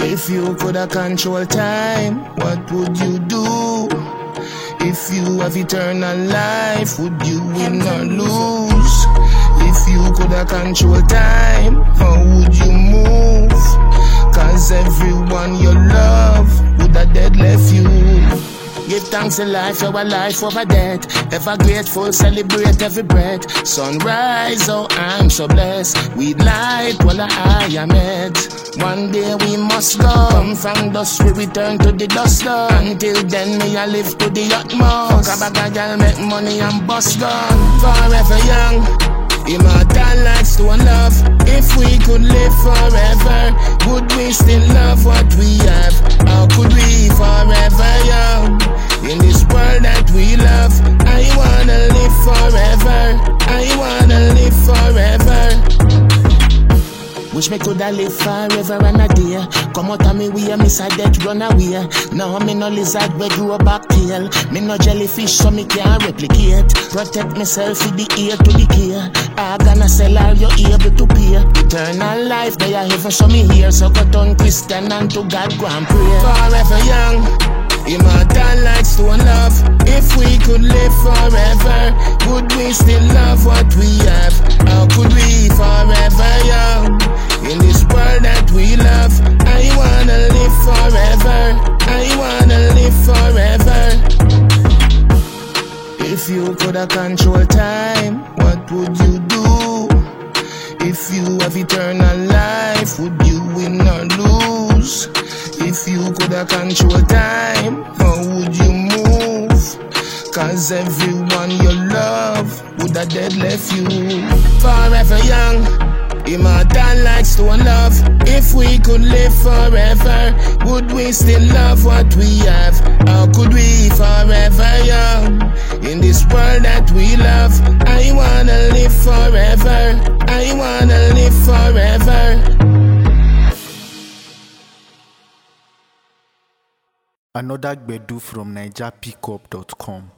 If you coulda control time, what would you do? If you have eternal life, would you win or lose? If you coulda control time, how would you move? Cause everyone you love woulda dead left you. Give thanks to life, our life over death. Ever grateful, celebrate every breath. Sunrise, oh I'm so blessed. We light while I am head. One day we must go. Come from dust, we return to the dust. Until then, may I live to the utmost. Fuck a bag of girl, make money and bust gun. Forever young, immortal like stone love. If we could live forever, would we still love what we have? How could we forever young? In this world that we love, I wanna live forever. I wanna live forever. Wish me coulda live forever and a day. Come out of me way, miss a death run away. Now me no lizard we grow back tail. Me no jellyfish so me can't replicate. Protect myself with the ear to decay. I gonna sell all you able to pay. Eternal life, they are heaven so me here. So go turn Christian and to God go and pray. Forever young, immortal like stone love. If we could live forever, would we still love what we have? How could we forever young? In this world that we love, I wanna live forever. I wanna live forever. If you coulda control time, what would you do? If you have eternal life, would you win or lose? If you coulda control time, how would you move? Cause everyone you love woulda dead left you. Forever young, immortal like stone love. If we could live forever, would we still love what we have? How could we forever young? In this world that we love, I wanna live forever. I wanna live forever. Another Gbedu from NigerPickup.com.